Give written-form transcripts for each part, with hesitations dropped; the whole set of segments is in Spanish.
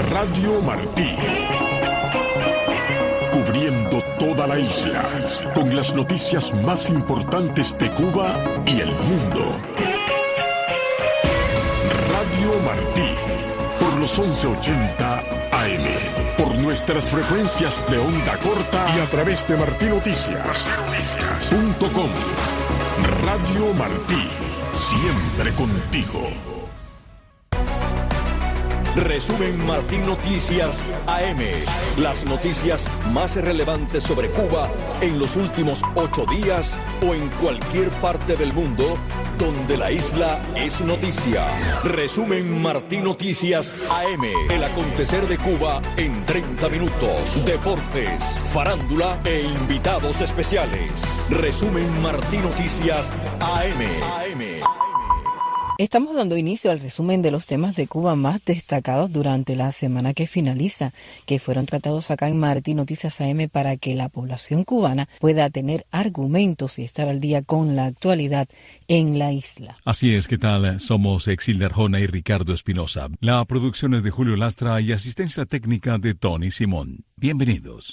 Radio Martí. Cubriendo toda la isla, con las noticias más importantes de Cuba y el mundo. Radio Martí, por los 1180 AM, por nuestras frecuencias de onda corta y a través de martinoticias.com. Radio Martí, siempre contigo. Resumen Martín Noticias AM. Las noticias más relevantes sobre Cuba en los últimos 8 días o en cualquier parte del mundo donde la isla es noticia. Resumen Martín Noticias AM. El acontecer de Cuba en 30 minutos. Deportes, farándula e invitados especiales. Resumen Martín Noticias AM. Estamos dando inicio al resumen de los temas de Cuba más destacados durante la semana que finaliza, que fueron tratados acá en Martín Noticias AM para que la población cubana pueda tener argumentos y estar al día con la actualidad en la isla. Así es, ¿qué tal? Somos Exilda Arjona y Ricardo Espinosa. La producción es de Julio Lastra y asistencia técnica de Tony Simón. Bienvenidos.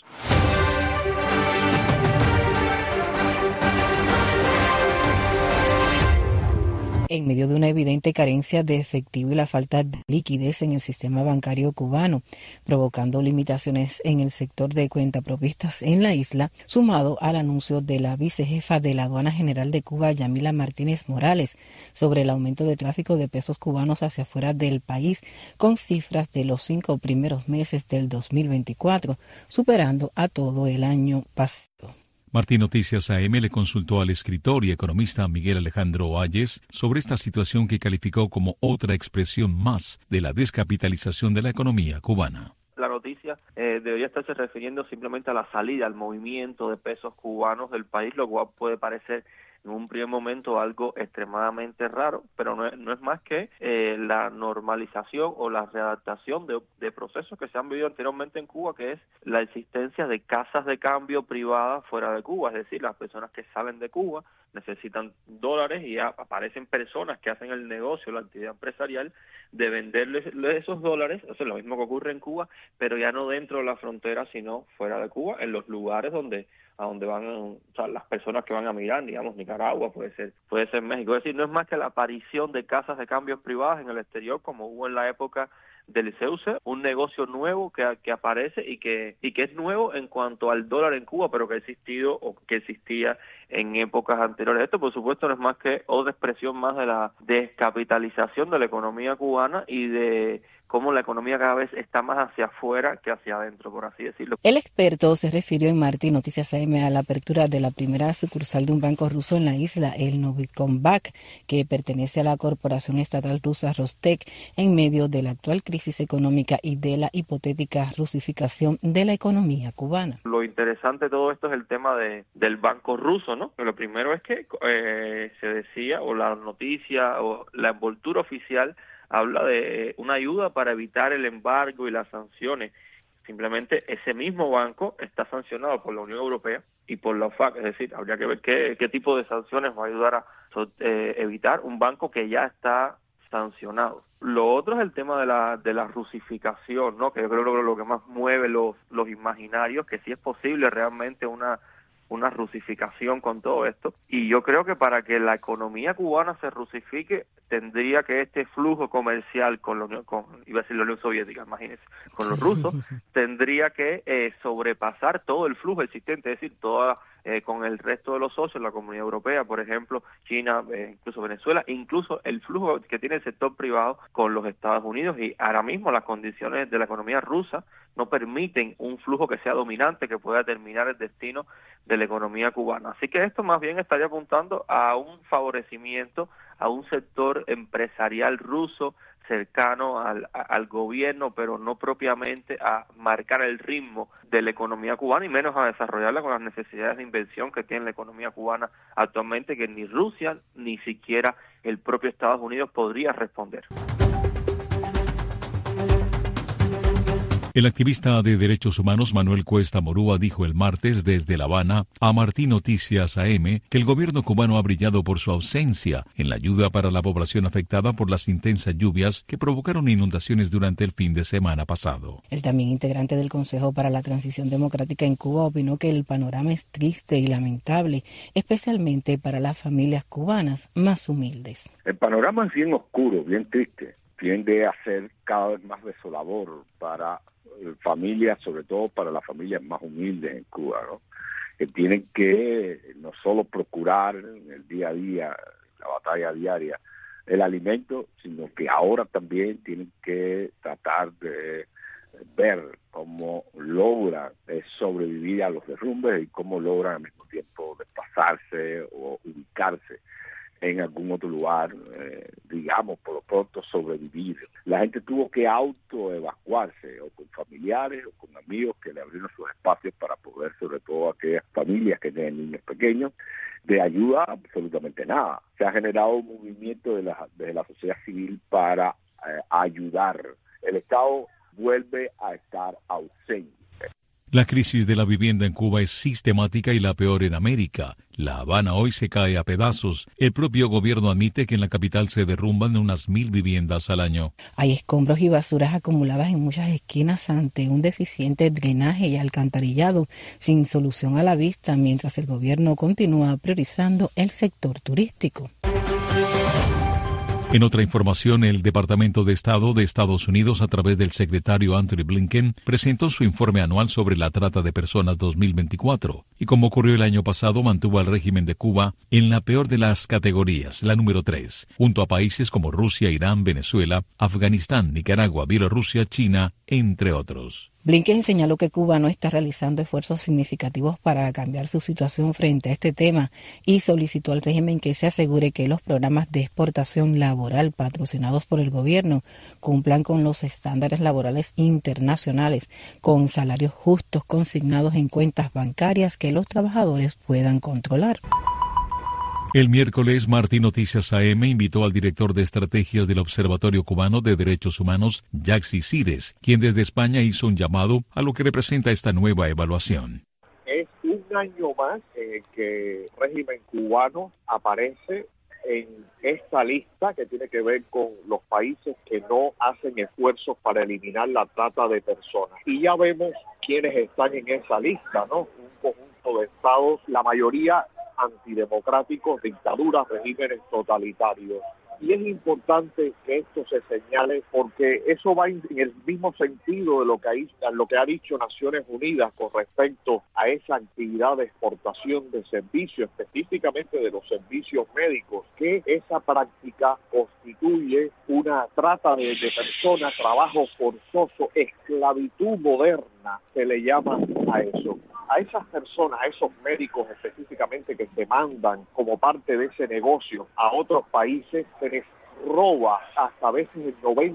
En medio de una evidente carencia de efectivo y la falta de liquidez en el sistema bancario cubano, provocando limitaciones en el sector de cuentapropistas en la isla, sumado al anuncio de la vicejefa de la Aduana General de Cuba, Yamila Martínez Morales, sobre el aumento de tráfico de pesos cubanos hacia afuera del país, con cifras de los 5 primeros meses del 2024, superando a todo el año pasado. Martín Noticias AM le consultó al escritor y economista Miguel Alejandro Ayes sobre esta situación que calificó como otra expresión más de la descapitalización de la economía cubana. La noticia debería estarse refiriendo simplemente a la salida, al movimiento de pesos cubanos del país, lo cual puede parecer en un primer momento algo extremadamente raro, pero no es más que la normalización o la readaptación de procesos que se han vivido anteriormente en Cuba, que es la existencia de casas de cambio privadas fuera de Cuba, es decir, las personas que salen de Cuba necesitan dólares y aparecen personas que hacen el negocio, la actividad empresarial de venderles esos dólares. Eso es lo mismo que ocurre en Cuba, pero ya no dentro de la frontera, sino fuera de Cuba, en los lugares a donde van, o sea, las personas que van a migrar, digamos, Nicaragua, puede ser México. Es decir, no es más que la aparición de casas de cambios privadas en el exterior, como hubo en la época del CEUCE, un negocio nuevo que aparece y que es nuevo en cuanto al dólar en Cuba, pero que ha existido o que existía en épocas anteriores. Esto, por supuesto, no es más que otra expresión más de la descapitalización de la economía cubana y de cómo la economía cada vez está más hacia afuera que hacia adentro, por así decirlo. El experto se refirió en Martín Noticias AM a la apertura de la primera sucursal de un banco ruso en la isla, el Novikombank, que pertenece a la corporación estatal rusa Rostec, en medio de la actual crisis económica y de la hipotética rusificación de la economía cubana. Lo interesante de todo esto es el tema del banco ruso, ¿no? Lo primero es que se decía, o la noticia, o la envoltura oficial habla de una ayuda para evitar el embargo y las sanciones. Simplemente ese mismo banco está sancionado por la Unión Europea y por la OFAC, es decir, habría que ver qué tipo de sanciones va a ayudar a evitar un banco que ya está sancionado. Lo otro es el tema de la rusificación, ¿no? Que yo creo que lo que más mueve los imaginarios, que sí es posible realmente una rusificación con todo esto, y yo creo que para que la economía cubana se rusifique tendría que este flujo comercial con iba a decir la Unión Soviética, imagínense, con los rusos, tendría que sobrepasar todo el flujo existente, es decir, con el resto de los socios, la Comunidad Europea, por ejemplo, China, incluso Venezuela, incluso el flujo que tiene el sector privado con los Estados Unidos, y ahora mismo las condiciones de la economía rusa no permiten un flujo que sea dominante, que pueda determinar el destino de la economía cubana. Así que esto más bien estaría apuntando a un favorecimiento a un sector empresarial ruso cercano al gobierno, pero no propiamente a marcar el ritmo de la economía cubana y menos a desarrollarla con las necesidades de inversión que tiene la economía cubana actualmente, que ni Rusia ni siquiera el propio Estados Unidos podría responder. El activista de derechos humanos Manuel Cuesta Morúa dijo el martes desde La Habana a Martín Noticias AM que el gobierno cubano ha brillado por su ausencia en la ayuda para la población afectada por las intensas lluvias que provocaron inundaciones durante el fin de semana pasado. El también integrante del Consejo para la Transición Democrática en Cuba opinó que el panorama es triste y lamentable, especialmente para las familias cubanas más humildes. El panorama es bien oscuro, bien triste. Tiende a ser cada vez más desolador para familias, sobre todo para las familias más humildes en Cuba, ¿no? Que tienen que no solo procurar en el día a día, la batalla diaria, el alimento, sino que ahora también tienen que tratar de ver cómo logran sobrevivir a los derrumbes y cómo logran al mismo tiempo desplazarse o ubicarse en algún otro lugar, digamos, por lo pronto sobrevivir. La gente tuvo que autoevacuarse, o con familiares o con amigos que le abrieron sus espacios para poder, sobre todo aquellas familias que tienen niños pequeños, de ayuda absolutamente nada. Se ha generado un movimiento de la sociedad civil para ayudar. El Estado vuelve a estar ausente. La crisis de la vivienda en Cuba es sistemática y la peor en América. La Habana hoy se cae a pedazos. El propio gobierno admite que en la capital se derrumban unas 1,000 viviendas al año. Hay escombros y basuras acumuladas en muchas esquinas ante un deficiente drenaje y alcantarillado sin solución a la vista, mientras el gobierno continúa priorizando el sector turístico. En otra información, el Departamento de Estado de Estados Unidos, a través del secretario Anthony Blinken, presentó su informe anual sobre la trata de personas 2024 y, como ocurrió el año pasado, mantuvo al régimen de Cuba en la peor de las categorías, la número 3, junto a países como Rusia, Irán, Venezuela, Afganistán, Nicaragua, Bielorrusia, China, entre otros. Blinken señaló que Cuba no está realizando esfuerzos significativos para cambiar su situación frente a este tema y solicitó al régimen que se asegure que los programas de exportación laboral patrocinados por el gobierno cumplan con los estándares laborales internacionales, con salarios justos consignados en cuentas bancarias que los trabajadores puedan controlar. El miércoles, Martín Noticias AM invitó al director de estrategias del Observatorio Cubano de Derechos Humanos, Yaxi Cires, quien desde España hizo un llamado a lo que representa esta nueva evaluación. Es un año más que el régimen cubano aparece en esta lista que tiene que ver con los países que no hacen esfuerzos para eliminar la trata de personas. Y ya vemos quiénes están en esa lista, ¿no? Un conjunto de estados, la mayoría antidemocráticos, dictaduras, regímenes totalitarios. Y es importante que esto se señale porque eso va en el mismo sentido de lo que ha dicho Naciones Unidas con respecto a esa actividad de exportación de servicios, específicamente de los servicios médicos, que esa práctica constituye una trata de personas, trabajo forzoso, esclavitud moderna, se le llama a eso. A esas personas, a esos médicos específicamente que se mandan como parte de ese negocio a otros países, se les roba hasta a veces el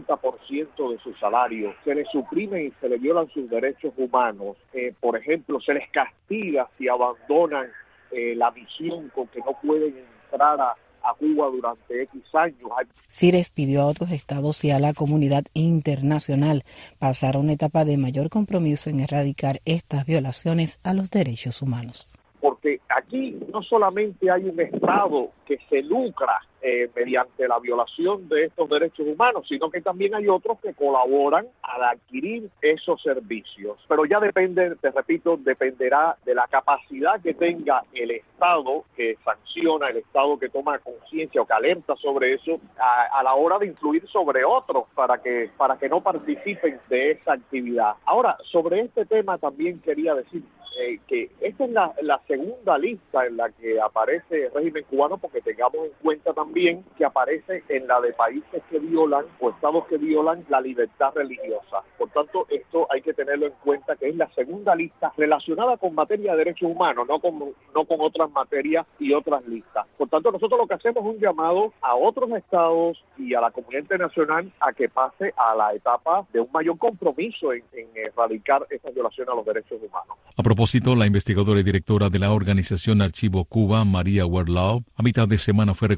90% de su salario, se les suprimen y se les violan sus derechos humanos. Por ejemplo, se les castiga si abandonan la misión con que no pueden entrar a Cuba durante X años. Cires pidió a otros estados y a la comunidad internacional pasar a una etapa de mayor compromiso en erradicar estas violaciones a los derechos humanos. Porque aquí no solamente hay un estado que se lucra mediante la violación de estos derechos humanos, sino que también hay otros que colaboran al adquirir esos servicios. Pero ya depende, te repito, dependerá de la capacidad que tenga el Estado que sanciona, el Estado que toma conciencia o que alerta sobre eso a la hora de influir sobre otros para que no participen de esa actividad. Ahora, sobre este tema también quería decir que esta es la segunda lista en la que aparece el régimen cubano, porque tengamos en cuenta también que aparece en la de países que violan o estados que violan la libertad religiosa. Por tanto, esto hay que tenerlo en cuenta, que es la segunda lista relacionada con materia de derechos humanos, no con otras materias y otras listas. Por tanto, nosotros lo que hacemos es un llamado a otros estados y a la comunidad internacional a que pase a la etapa de un mayor compromiso en erradicar esta violación a los derechos humanos. A propósito, la investigadora y directora de la organización Archivo Cuba, María Werlau, a mitad de semana fue reconocida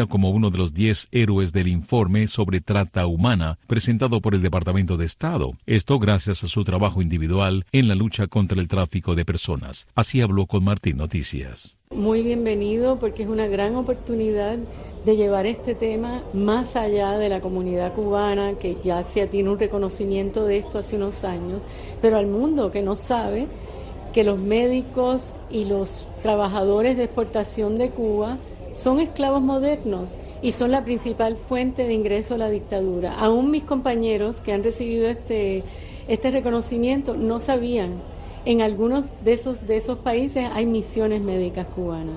figura como uno de los 10 héroes del informe sobre trata humana presentado por el Departamento de Estado. Esto gracias a su trabajo individual en la lucha contra el tráfico de personas. Así habló con Martín Noticias. Muy bienvenido porque es una gran oportunidad de llevar este tema más allá de la comunidad cubana, que ya tiene un reconocimiento de esto hace unos años, pero al mundo que no sabe que los médicos y los trabajadores de exportación de Cuba son esclavos modernos y son la principal fuente de ingreso a la dictadura. Aún mis compañeros que han recibido este reconocimiento no sabían. En algunos de esos países hay misiones médicas cubanas.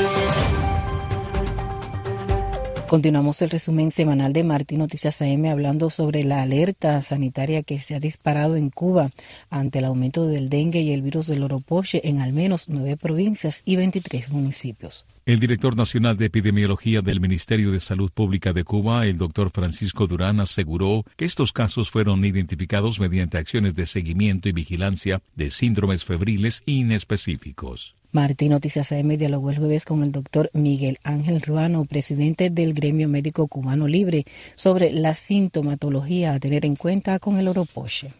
Continuamos el resumen semanal de Martín Noticias AM hablando sobre la alerta sanitaria que se ha disparado en Cuba ante el aumento del dengue y el virus del oropoche en al menos 9 provincias y 23 municipios. El director nacional de epidemiología del Ministerio de Salud Pública de Cuba, el doctor Francisco Durán, aseguró que estos casos fueron identificados mediante acciones de seguimiento y vigilancia de síndromes febriles inespecíficos. Martín Noticias AM dialogó el jueves con el doctor Miguel Ángel Ruano, presidente del Gremio Médico Cubano Libre, sobre la sintomatología a tener en cuenta con el oropoche.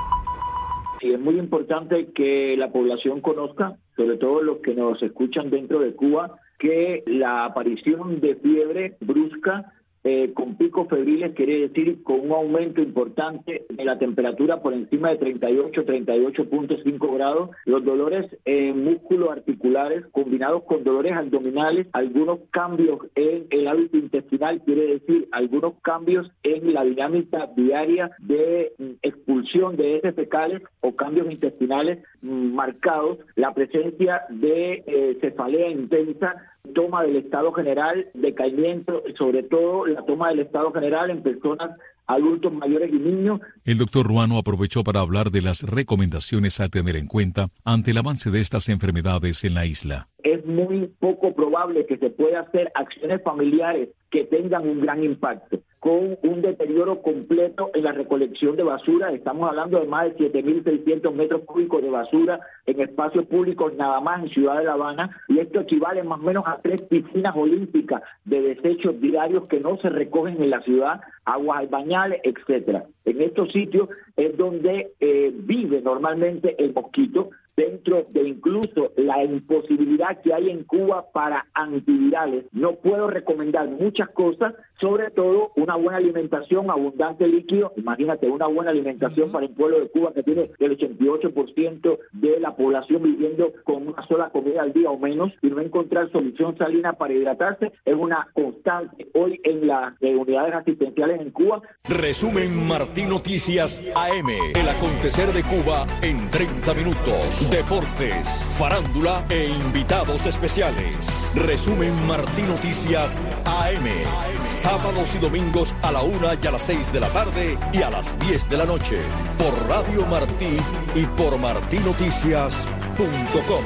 Sí, es muy importante que la población conozca, sobre todo los que nos escuchan dentro de Cuba, que la aparición de fiebre brusca con picos febriles quiere decir con un aumento importante de la temperatura por encima de 38.5 grados, los dolores musculoarticulares combinados con dolores abdominales, algunos cambios en el hábito intestinal, quiere decir algunos cambios en la dinámica diaria de expulsión de heces fecales o cambios intestinales marcados, la presencia de cefalea intensa, toma del estado general, decaimiento, sobre todo la toma del estado general en personas adultos mayores y niños. El doctor Ruano aprovechó para hablar de las recomendaciones a tener en cuenta ante el avance de estas enfermedades en la isla. Es muy poco probable que se pueda hacer acciones familiares que tengan un gran impacto, con un deterioro completo en la recolección de basura. Estamos hablando de más de 7.600 metros cúbicos de basura en espacios públicos nada más en Ciudad de La Habana, y esto equivale más o menos a 3 piscinas olímpicas de desechos diarios que no se recogen en la ciudad, aguas bañales, etcétera. En estos sitios es donde vive normalmente el mosquito, dentro de incluso la imposibilidad que hay en Cuba para antivirales. No puedo recomendar muchas cosas, sobre todo una buena alimentación, abundante líquido. Imagínate, una buena alimentación para el pueblo de Cuba que tiene el 88% de la población viviendo con una sola comida al día o menos, y no encontrar solución salina para hidratarse es una constante hoy en las unidades asistenciales en Cuba. Resumen Martín Noticias AM. El acontecer de Cuba en 30 minutos. Deportes, farándula e invitados especiales. Resumen Martín Noticias AM. Sábados y domingos a la 1 y a las 6 de la tarde y a las 10 de la noche. Por Radio Martí y por martinoticias.com.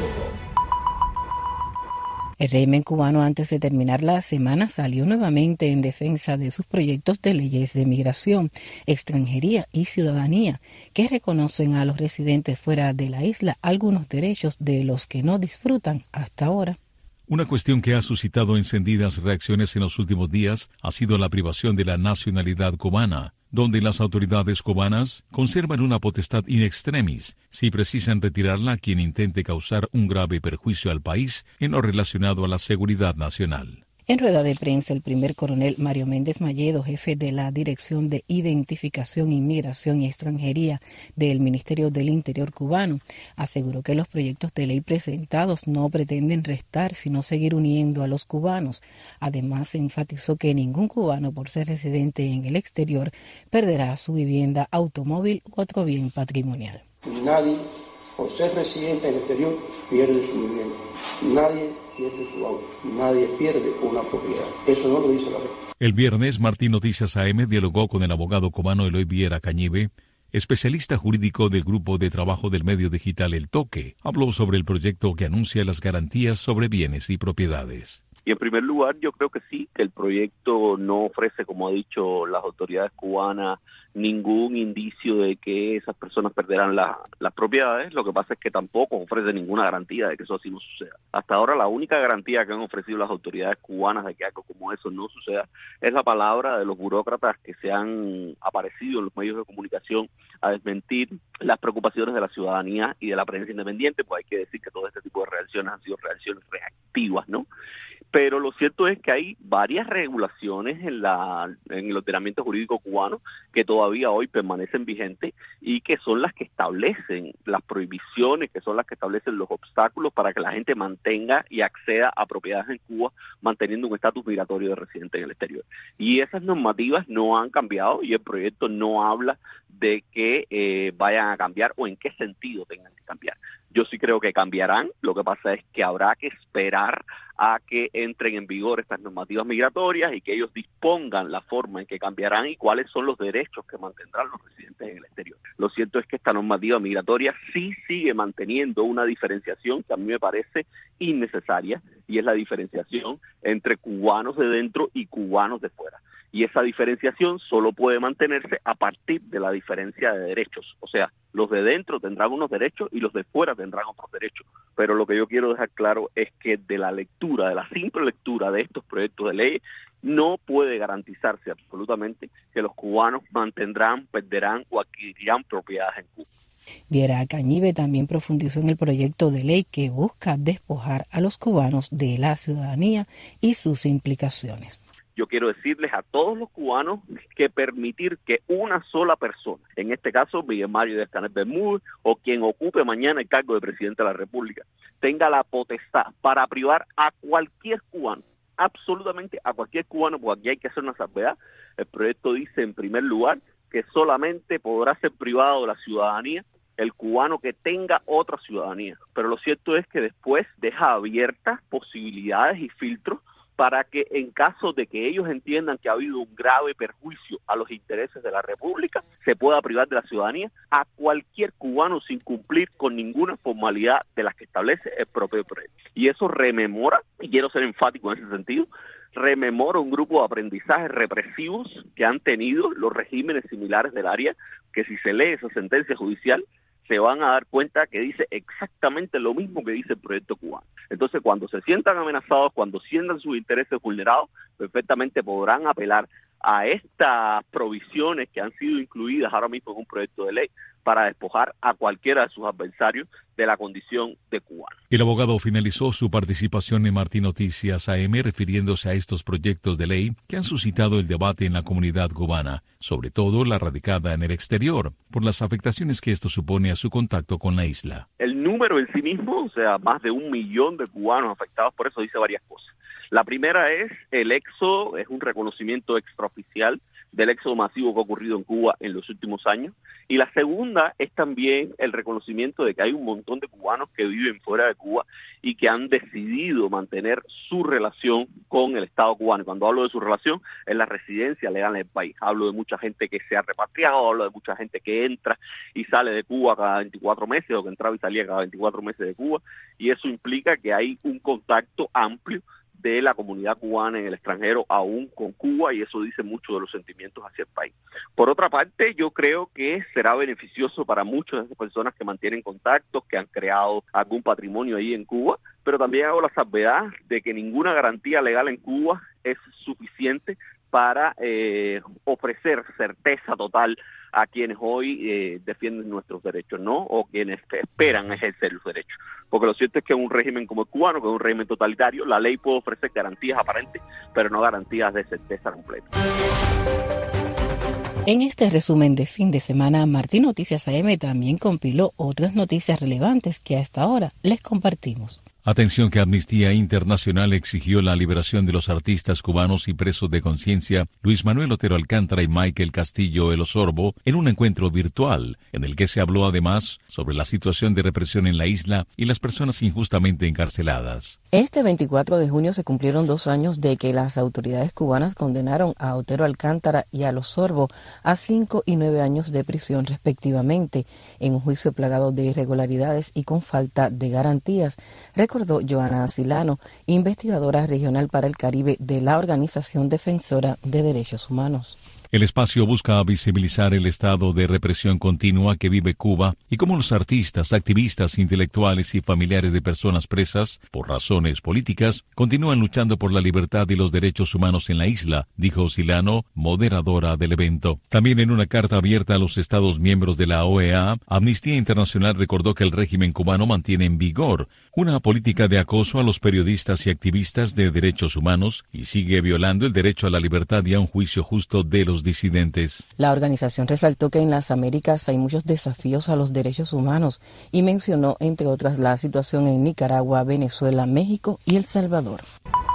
El régimen cubano, antes de terminar la semana, salió nuevamente en defensa de sus proyectos de leyes de migración, extranjería y ciudadanía, que reconocen a los residentes fuera de la isla algunos derechos de los que no disfrutan hasta ahora. Una cuestión que ha suscitado encendidas reacciones en los últimos días ha sido la privación de la nacionalidad cubana, donde las autoridades cubanas conservan una potestad in extremis si precisan retirarla a quien intente causar un grave perjuicio al país en lo relacionado a la seguridad nacional. En rueda de prensa, el primer coronel Mario Méndez Malledo, jefe de la Dirección de Identificación, Inmigración y Extranjería del Ministerio del Interior cubano, aseguró que los proyectos de ley presentados no pretenden restar, sino seguir uniendo a los cubanos. Además, enfatizó que ningún cubano, por ser residente en el exterior, perderá su vivienda, automóvil u otro bien patrimonial. Nadie, por ser residente en el exterior, pierde su vivienda. Nadie pierde su auto. Nadie pierde una propiedad. Eso no lo dice la ley. El viernes, Martín Noticias AM dialogó con el abogado cubano Eloy Viera Cañive, especialista jurídico del grupo de trabajo del medio digital El Toque. Habló sobre el proyecto que anuncia las garantías sobre bienes y propiedades. Y en primer lugar, yo creo que sí, que el proyecto no ofrece, como ha dicho las autoridades cubanas, ningún indicio de que esas personas perderán las propiedades. Lo que pasa es que tampoco ofrece ninguna garantía de que eso así no suceda. Hasta ahora la única garantía que han ofrecido las autoridades cubanas de que algo como eso no suceda es la palabra de los burócratas que se han aparecido en los medios de comunicación a desmentir las preocupaciones de la ciudadanía y de la prensa independiente, pues hay que decir que todo este tipo de reacciones han sido reacciones reactivas, ¿no? Pero lo cierto es que hay varias regulaciones en el ordenamiento jurídico cubano que todavía hoy permanecen vigentes y que son las que establecen las prohibiciones, que son las que establecen los obstáculos para que la gente mantenga y acceda a propiedades en Cuba, manteniendo un estatus migratorio de residente en el exterior. Y esas normativas no han cambiado y el proyecto no habla de que vayan a cambiar o en qué sentido tengan que cambiar. Yo sí creo que cambiarán, lo que pasa es que habrá que esperar a que entren en vigor estas normativas migratorias y que ellos dispongan la forma en que cambiarán y cuáles son los derechos que mantendrán los residentes en el exterior. Lo cierto es que esta normativa migratoria sí sigue manteniendo una diferenciación que a mí me parece innecesaria, y es la diferenciación entre cubanos de dentro y cubanos de fuera. Y esa diferenciación solo puede mantenerse a partir de la diferencia de derechos. O sea, los de dentro tendrán unos derechos y los de fuera tendrán otros derechos. Pero lo que yo quiero dejar claro es que de la simple lectura de estos proyectos de ley, no puede garantizarse absolutamente que los cubanos mantendrán, perderán o adquirirán propiedades en Cuba. Viera Cañive también profundizó en el proyecto de ley que busca despojar a los cubanos de la ciudadanía y sus implicaciones. Yo quiero decirles a todos los cubanos que permitir que una sola persona, en este caso Miguel Mario Díaz-Canel Bermúdez o quien ocupe mañana el cargo de presidente de la República, tenga la potestad para privar a cualquier cubano, absolutamente a cualquier cubano, porque aquí hay que hacer una salvedad. El proyecto dice en primer lugar que solamente podrá ser privado de la ciudadanía el cubano que tenga otra ciudadanía, pero lo cierto es que después deja abiertas posibilidades y filtros para que en caso de que ellos entiendan que ha habido un grave perjuicio a los intereses de la República, se pueda privar de la ciudadanía a cualquier cubano sin cumplir con ninguna formalidad de las que establece el propio proyecto. Y eso rememora, y quiero ser enfático en ese sentido, rememora un grupo de aprendizajes represivos que han tenido los regímenes similares del área, que si se lee esa sentencia judicial, se van a dar cuenta que dice exactamente lo mismo que dice el proyecto cubano. Entonces, cuando se sientan amenazados, cuando sientan sus intereses vulnerados, perfectamente podrán apelar a estas provisiones que han sido incluidas ahora mismo en un proyecto de ley para despojar a cualquiera de sus adversarios de la condición de cubano. El abogado finalizó su participación en Martín Noticias AM refiriéndose a estos proyectos de ley que han suscitado el debate en la comunidad cubana, sobre todo la radicada en el exterior, por las afectaciones que esto supone a su contacto con la isla. El número en sí mismo, o sea, más de 1 millón de cubanos afectados por eso, dice varias cosas. La primera es el éxodo, es un reconocimiento extraoficial del éxodo masivo que ha ocurrido en Cuba en los últimos años. Y la segunda es también el reconocimiento de que hay un montón de cubanos que viven fuera de Cuba y que han decidido mantener su relación con el Estado cubano. Y cuando hablo de su relación, es la residencia legal en el país. Hablo de mucha gente que se ha repatriado, hablo de mucha gente que entra y sale de Cuba cada 24 meses o que entraba y salía cada 24 meses de Cuba. Y eso implica que hay un contacto amplio de la comunidad cubana en el extranjero aún con Cuba, y eso dice mucho de los sentimientos hacia el país. Por otra parte, yo creo que será beneficioso para muchas de esas personas que mantienen contactos, que han creado algún patrimonio ahí en Cuba, pero también hago la salvedad de que ninguna garantía legal en Cuba es suficiente para ofrecer certeza total a quienes hoy defienden nuestros derechos, ¿no? O quienes esperan ejercer los derechos. Porque lo cierto es que en un régimen como el cubano, que es un régimen totalitario, la ley puede ofrecer garantías aparentes, pero no garantías de certeza completa. En este resumen de fin de semana, Martín Noticias AM también compiló otras noticias relevantes que hasta ahora les compartimos. Atención que Amnistía Internacional exigió la liberación de los artistas cubanos y presos de conciencia Luis Manuel Otero Alcántara y Michael Castillo El Osorbo en un encuentro virtual en el que se habló además sobre la situación de represión en la isla y las personas injustamente encarceladas. Este 24 de junio se cumplieron 2 años de que las autoridades cubanas condenaron a Otero Alcántara y a El Osorbo a 5 y 9 años de prisión respectivamente en un juicio plagado de irregularidades y con falta de garantías, recordó Joana Asilano, investigadora regional para el Caribe de la Organización Defensora de Derechos Humanos. El espacio busca visibilizar el estado de represión continua que vive Cuba y cómo los artistas, activistas, intelectuales y familiares de personas presas por razones políticas continúan luchando por la libertad y los derechos humanos en la isla, dijo Silano, moderadora del evento. También en una carta abierta a los Estados miembros de la OEA, Amnistía Internacional recordó que el régimen cubano mantiene en vigor una política de acoso a los periodistas y activistas de derechos humanos y sigue violando el derecho a la libertad y a un juicio justo de los disidentes. La organización resaltó que en las Américas hay muchos desafíos a los derechos humanos y mencionó, entre otras, la situación en Nicaragua, Venezuela, México y El Salvador.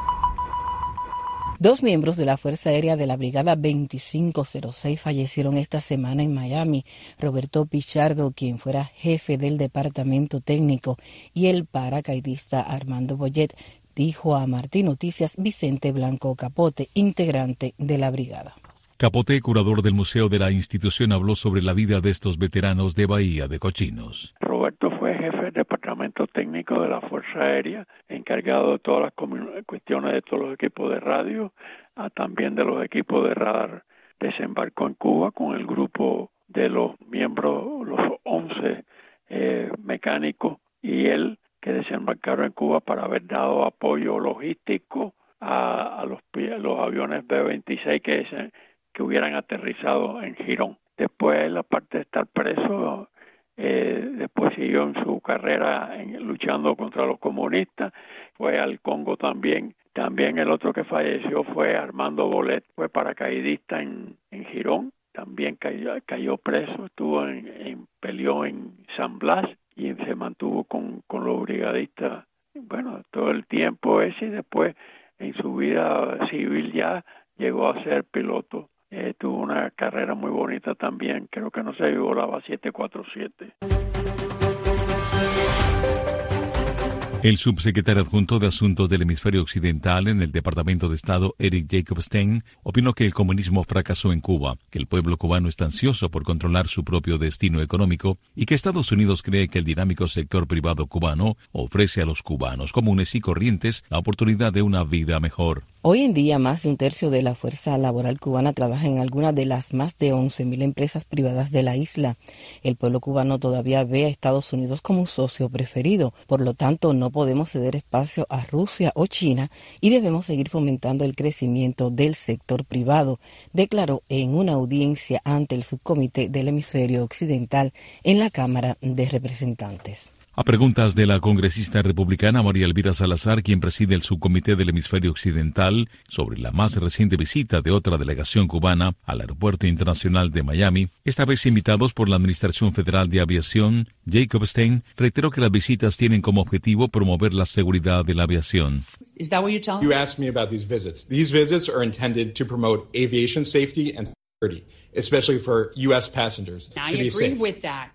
2 miembros de la Fuerza Aérea de la Brigada 2506 fallecieron esta semana en Miami. Roberto Pichardo, quien fuera jefe del Departamento Técnico, y el paracaidista Armando Boyet, dijo a Martín Noticias Vicente Blanco Capote, integrante de la brigada. Capote, curador del museo de la institución, habló sobre la vida de estos veteranos de Bahía de Cochinos. Roberto fue jefe del departamento técnico de la Fuerza Aérea, encargado de todas las cuestiones de todos los equipos de radio, también de los equipos de radar. Desembarcó en Cuba con el grupo de los miembros, los 11 mecánicos, y él, que desembarcaron en Cuba para haber dado apoyo logístico a los aviones B-26 que hubieran aterrizado en Girón. Después, la parte de estar preso, después siguió en su carrera luchando contra los comunistas, fue al Congo también. También el otro que falleció fue Armando Bolet, fue paracaidista en Girón, también cayó preso, peleó en San Blas y se mantuvo con los brigadistas, bueno, todo el tiempo ese, y después en su vida civil ya llegó a ser piloto. Tuvo una carrera muy bonita también, creo que no se volaba 747. El subsecretario adjunto de Asuntos del Hemisferio Occidental en el Departamento de Estado, Eric Jacob Stein, opinó que el comunismo fracasó en Cuba, que el pueblo cubano está ansioso por controlar su propio destino económico y que Estados Unidos cree que el dinámico sector privado cubano ofrece a los cubanos comunes y corrientes la oportunidad de una vida mejor. Hoy en día, más de un tercio de la fuerza laboral cubana trabaja en alguna de las más de 11.000 empresas privadas de la isla. El pueblo cubano todavía ve a Estados Unidos como un socio preferido, por lo tanto no podemos ceder espacio a Rusia o China y debemos seguir fomentando el crecimiento del sector privado, declaró en una audiencia ante el Subcomité del Hemisferio Occidental en la Cámara de Representantes. A preguntas de la congresista republicana María Elvira Salazar, quien preside el Subcomité del Hemisferio Occidental, sobre la más reciente visita de otra delegación cubana al Aeropuerto Internacional de Miami, esta vez invitados por la Administración Federal de Aviación, Jacob Stein reiteró que las visitas tienen como objetivo promover la seguridad de la aviación. Is that what you're telling me? You asked me about these visits. These visits are intended to promote aviation safety and security, especially for U.S. passengers. I agree with that.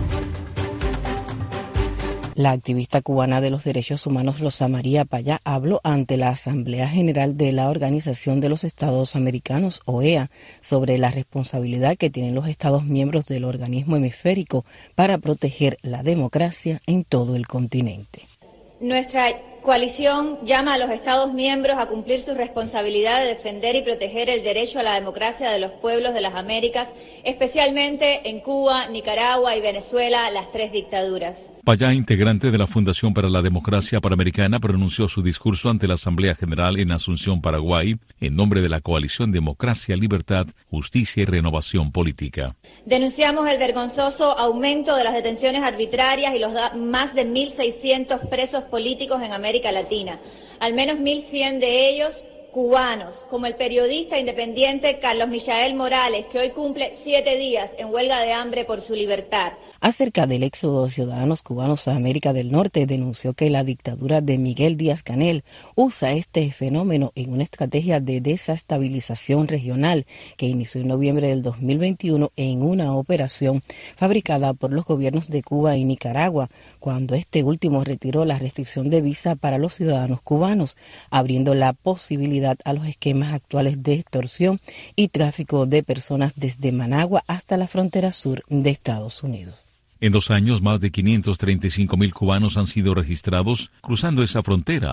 La activista cubana de los derechos humanos Rosa María Payá habló ante la Asamblea General de la Organización de los Estados Americanos, OEA, sobre la responsabilidad que tienen los Estados miembros del organismo hemisférico para proteger la democracia en todo el continente. Nuestra coalición llama a los Estados miembros a cumplir su responsabilidad de defender y proteger el derecho a la democracia de los pueblos de las Américas, especialmente en Cuba, Nicaragua y Venezuela, las 3 dictaduras. Payá, integrante de la Fundación para la Democracia Panamericana, pronunció su discurso ante la Asamblea General en Asunción, Paraguay, en nombre de la coalición Democracia, Libertad, Justicia y Renovación Política. Denunciamos el vergonzoso aumento de las detenciones arbitrarias y los más de 1.600 presos políticos en América Latina, al menos 1.100 de ellos cubanos, como el periodista independiente Carlos Michael Morales, que hoy cumple 7 días en huelga de hambre por su libertad. Acerca del éxodo de ciudadanos cubanos a América del Norte, denunció que la dictadura de Miguel Díaz-Canel usa este fenómeno en una estrategia de desestabilización regional que inició en noviembre del 2021 en una operación fabricada por los gobiernos de Cuba y Nicaragua, cuando este último retiró la restricción de visa para los ciudadanos cubanos, abriendo la posibilidad a los esquemas actuales de extorsión y tráfico de personas desde Managua hasta la frontera sur de Estados Unidos. En 2 años, más de 535.000 cubanos han sido registrados cruzando esa frontera,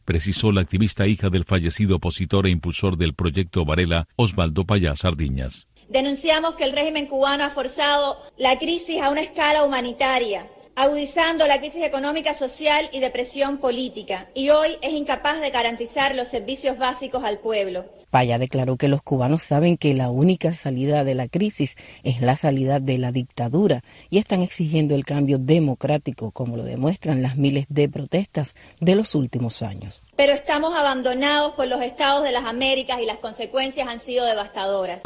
precisó la activista hija del fallecido opositor e impulsor del proyecto Varela, Osvaldo Payá Sardiñas. Denunciamos que el régimen cubano ha forzado la crisis a una escala humanitaria, agudizando la crisis económica, social y de presión política, y hoy es incapaz de garantizar los servicios básicos al pueblo. Payá declaró que los cubanos saben que la única salida de la crisis es la salida de la dictadura y están exigiendo el cambio democrático, como lo demuestran las miles de protestas de los últimos años. Pero estamos abandonados por los Estados de las Américas y las consecuencias han sido devastadoras.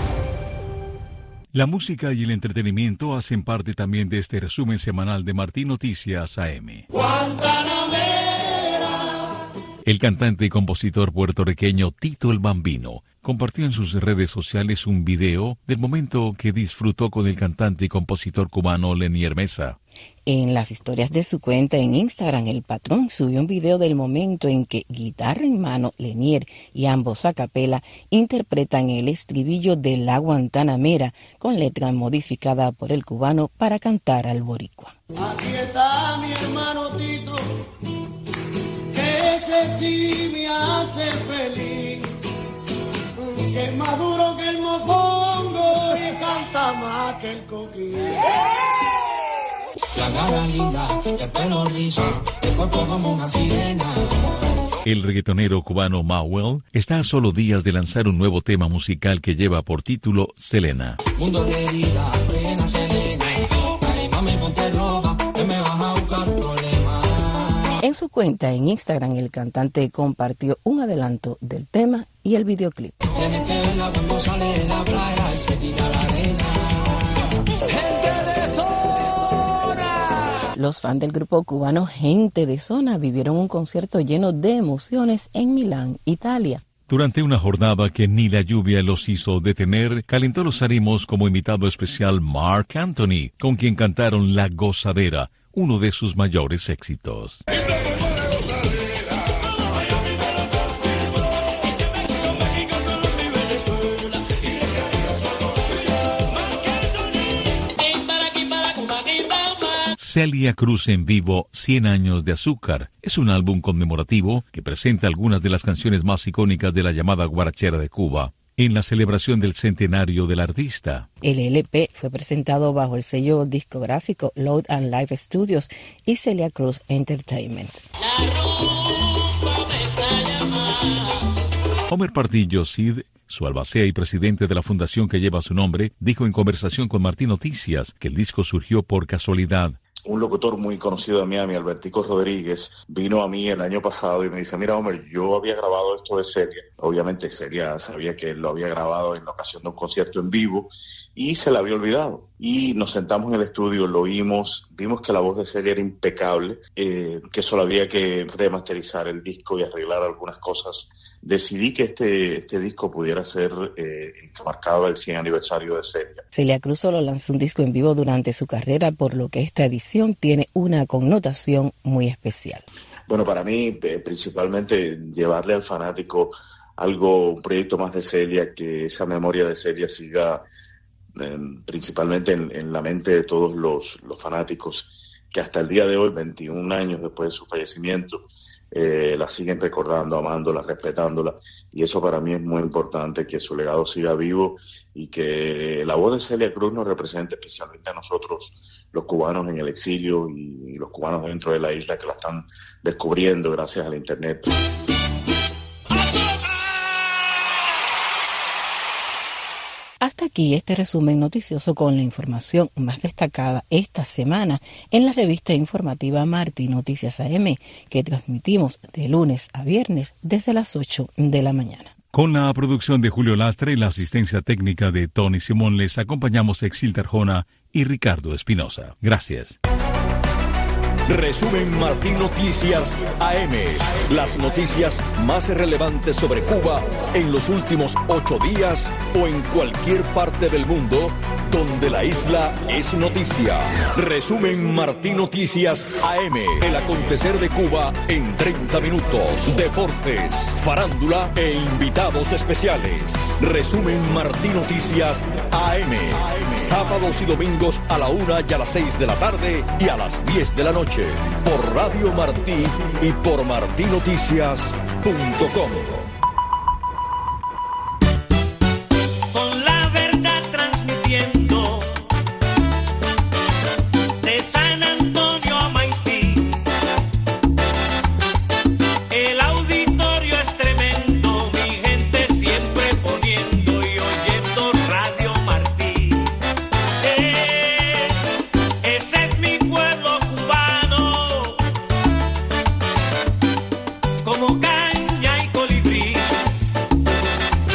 La música y el entretenimiento hacen parte también de este resumen semanal de Martín Noticias AM. El cantante y compositor puertorriqueño Tito el Bambino compartió en sus redes sociales un video del momento que disfrutó con el cantante y compositor cubano Lenier Mesa. En las historias de su cuenta en Instagram, el patrón subió un video del momento en que, guitarra en mano, Lenier y ambos a capela interpretan el estribillo de La Guantanamera con letra modificada por el cubano para cantar al boricua. Aquí está mi hermano Tito, que ese sí me hace feliz, que es más duro que el mofongo y canta más que el coquí. La cara linda, el pelo rizo, el cuerpo como una sirena. El reggaetonero cubano Mauel está a solo días de lanzar un nuevo tema musical que lleva por título Selena. Mundo de herida, frena Selena. Ay, mami, ponte ropa, que me vas a buscar problemas. En su cuenta en Instagram, el cantante compartió un adelanto del tema y el videoclip. Tienes que verla cuando sale de la playa y se tira la arena. Los fans del grupo cubano Gente de Zona vivieron un concierto lleno de emociones en Milán, Italia. Durante una jornada que ni la lluvia los hizo detener, calentó los ánimos como invitado especial Marc Anthony, con quien cantaron La Gozadera, uno de sus mayores éxitos. Celia Cruz en vivo, 100 años de azúcar. Es un álbum conmemorativo que presenta algunas de las canciones más icónicas de la llamada guarachera de Cuba, en la celebración del centenario del artista. El LP fue presentado bajo el sello discográfico Loud and Live Studios y Celia Cruz Entertainment. Homer Pardillo Cid, su albacea y presidente de la fundación que lleva su nombre, dijo en conversación con Martín Noticias que el disco surgió por casualidad. Un locutor muy conocido de Miami, Albertico Rodríguez, vino a mí el año pasado y me dice, mira, Homer, yo había grabado esto de Celia. Obviamente Celia sabía que lo había grabado en la ocasión de un concierto en vivo y se la había olvidado. Y nos sentamos en el estudio, lo oímos, vimos que la voz de Celia era impecable, que solo había que remasterizar el disco y arreglar algunas cosas. Decidí que este disco pudiera ser el que marcaba el 100 aniversario de Celia. Celia Cruz solo lanzó un disco en vivo durante su carrera, por lo que esta edición tiene una connotación muy especial. Bueno, para mí, principalmente, llevarle al fanático un proyecto más de Celia, que esa memoria de Celia siga principalmente en la mente de todos los fanáticos, que hasta el día de hoy, 21 años después de su fallecimiento, la siguen recordando, amándola, respetándola, y eso para mí es muy importante, que su legado siga vivo y que la voz de Celia Cruz nos represente, especialmente a nosotros los cubanos en el exilio y los cubanos dentro de la isla que la están descubriendo gracias al internet. Hasta aquí este resumen noticioso con la información más destacada esta semana en la revista informativa Martín Noticias AM, que transmitimos de lunes a viernes desde las 8 de la mañana. Con la producción de Julio Lastre y la asistencia técnica de Tony Simón, les acompañamos Exilda Arjona y Ricardo Espinosa. Gracias. Resumen Martín Noticias AM. Las noticias más relevantes sobre Cuba en los últimos 8 días o en cualquier parte del mundo donde la isla es noticia. Resumen Martí Noticias AM. El acontecer de Cuba en 30 minutos. Deportes, farándula e invitados especiales. Resumen Martí Noticias AM. Sábados y domingos a la 1 y a las 6 de la tarde y a las 10 de la noche. Por Radio Martí y por martinoticias.com.